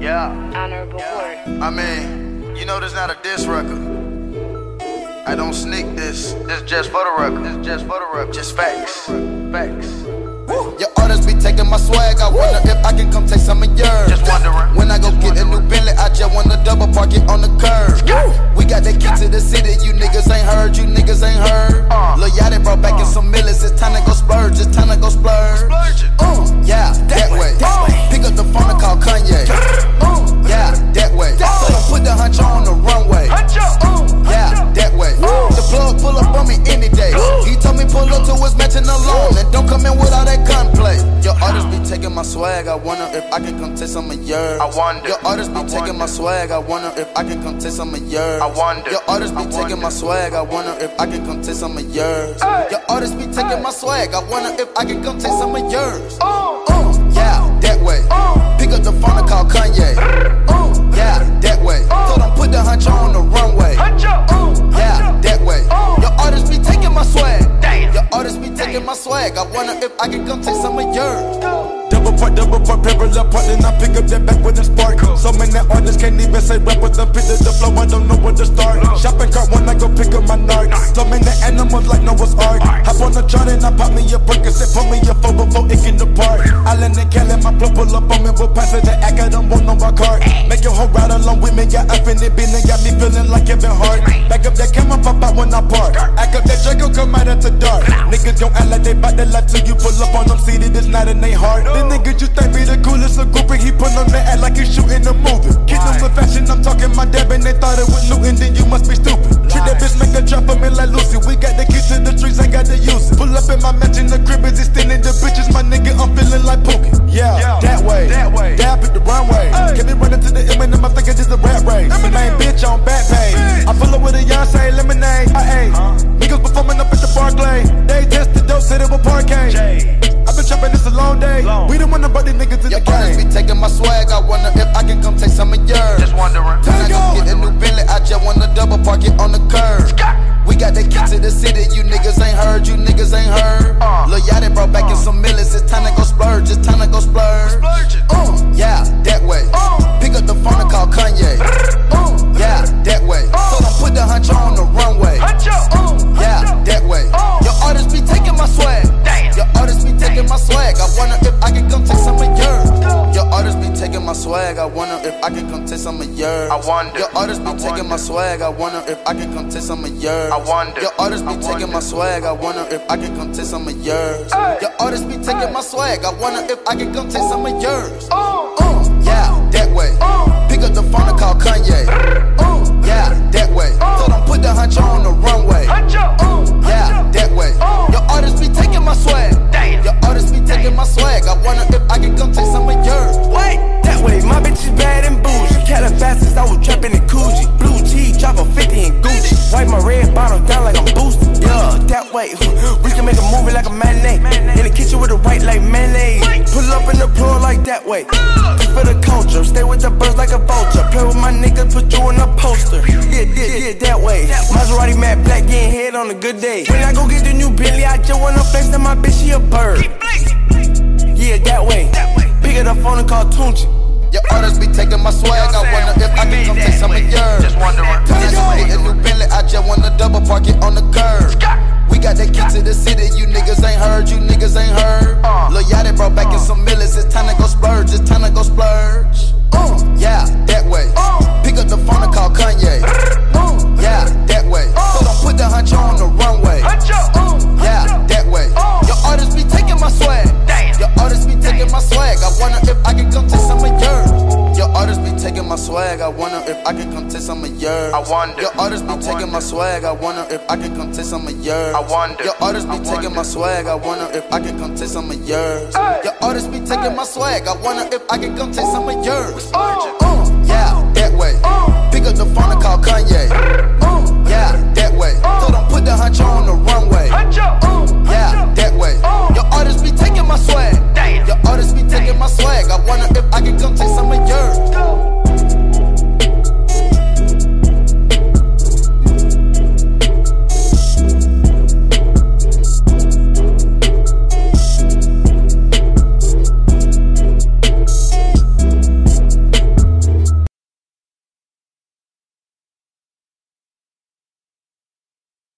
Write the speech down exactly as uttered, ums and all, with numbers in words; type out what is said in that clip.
Yeah. Honorable Yeah. Ward. I mean, you know this not a diss record. I don't sneak this. This just for the record. This just for the record. Just facts. Facts. Your artists be taking my swag. I wonder if I can come take some of yours. Just wondering. When I go Just get a new Bentley, I just wanna double park it on the curb. We got that key to the city. You niggas ain't heard. You niggas ain't heard. Uh. Lil Yachty brought back uh. in some millions. It's time to go splurge. It's time to go splurge. Splurge it. Uh, yeah, that, that way. way. Pick up the phone and call Kanye. Uh, yeah, that way. That so I put the hunch on the runway. Hunch up. Uh, yeah, that way. Uh. The plug pull up on me any day. Uh. He told me pull up to his matching alone. And don't come in with all that gunplay. Your artists be taking my swag. I wonder if I can come take some of yours. I wonder. Your artists be I taking wonder. my swag. I wonder if I can come take some of yours. I wonder. Your artists be I taking wonder. my swag. I wonder if I can come take some of yours. Hey. Your artists be taking Hey. my swag. I wonder if I can come take some of yours. Uh. Uh, yeah, that way. Uh. Pick up the phone and call Kanye. Uh, yeah, that way. Uh. So don't put the hunch on the runway. Hunch up. Uh, yeah, Hunch up. that way. Uh. Your artists be taking my swag. Damn. Your artists be taking Damn. my swag. I wonder if I can come take some of yours. Double part, double part, parallel part, then I pick up that back with a spark. So many artists can't even say rap with the pitch of the flow, I don't know where to start. Shopping cart when I go pick up my narc. So many animals like Noah's Ark. Hop on the chart and I pop me a Percocet, put me a four before it can depart. Island and Cali, my plug pull up on me, we'll pass it the act, I don't want no my cart. Make your whole ride along with me, got up in it, been and got me feeling like Kevin Hart. Back up that camera, pop out when I park. Act up that Draco, come out at the dark. Niggas gon' act like they bout their life till you pull up on them, seated, it's not in they heart. The niggas you think be the coolest, a groupie, he put on the act like he shooting a movie. Kid them with fashion, I'm talking my dab and they thought it was looting, then you must be stupid. Treat that bitch, make a drop for me like Lucy. We got the key to the streets, ain't got to use it. Pull up in my mansion, the crib is extended, the bitches, my nigga, I'm feeling like Pookie. Yeah, Yeah, that way, that way. Dab at the runway. Hey. Can be running to the M and M, I think it's just a rap race. The main bitch on back page. Bitch. I pull up with a Beyonce lemonade. I ate. Huh? Niggas performing up at the Barclay. They test the dope, said it was parquet. Jay. I've been trapping this a long day. Long. We don't want nobody niggas in Your the artists game. be taking my swag. I wonder if I can come take some of yours. Just wondering. When I go get a new Bentley, I just wanna double park it on the curb. We got that key to the city. You niggas ain't heard. You niggas ain't heard. Uh. Lil Yachty brought back in Uh. some millions. It's time to go splurge. It's time to go splurge. Splurge it. Uh, yeah, that way. Uh. Pick up the phone and call Kanye. Uh, yeah, that way. Uh. So don't put the hunch on the runway. Hunch up. Uh, yeah, Hunch up. that way. Uh. Your artists be taking my swag. Damn. Your artists be taking my swag. I wonder if I can come take some of yours. Your artists be taking my swag. I wonder if I can come take some of yours. I wonder. Your artists be I taking my wonder. swag. I wonder if I can come take some of yours. I wonder. Your artists be I taking wonder. my swag. I wonder if I can come take some of yours. Hey. Your artists be taking Hey. my swag. I wonder if I can come take some of yours. Uh. Uh, yeah, that way. Uh. Pick up the phone and call Kanye. Uh, yeah, that way. Uh. So don't put the hunch on the runway. Hunch up. Uh, yeah, Hunch up. that way. Uh. Your artists be taking my swag. Damn. Your artists be taking Damn. my swag. I wonder if I can come take some of yours. Wait. That way, my bitch is bad and bougie. Calabasas, I was trapping in Coogee. Blue cheese, drop a fifty in Gucci. Wipe my red bottle down like I'm boosted. Yeah, that way, we can make a movie like a matinee. In the kitchen with a white like mayonnaise. Pull up in the floor like that way. Just for the culture, stay with the birds like a vulture. Play with my niggas, put you in a poster. Yeah, yeah, yeah, that way. Maserati matte black, getting head on a good day. When I go get the new Bentley, I just wanna flex that my bitch, she a bird. Yeah, that way. Pick it up phone and call Tunchi. Your artists be taking my swag. I wonder if I can come take some of yours. Just wondering. When I go get a new Bentley, I just wanna double park it on the curb. We got that key to the city. You niggas ain't heard. You niggas ain't heard. Uh. Lil Yachty brought back in some millions. It's time to go splurge. It's time to go splurge. Uh, yeah, that way. Uh. Pick up the phone and call Kanye. Uh, yeah, that way. So don't put the hunch on the runway. Hunch up. Uh, yeah, Hunch up. that way. Uh. Your artists be taking my swag. Damn. Your artists be taking my swag. I wonder if I can come take some of yours. Your artists be taking my swag. I wonder if I can come take some of yours. I wonder. Your artists be I taking my wonder. swag. I wonder if I can come take some of yours. I wonder. Your artists be I taking wonder. my swag. I wonder if I can come take some of yours. Hey. Your artists be taking Hey. my swag. I wonder if I can come take some of yours. Uh. Uh, yeah, that way. Uh. Pick up the phone and call Kanye. Uh, yeah, that way. Uh. So don't put the hunch on the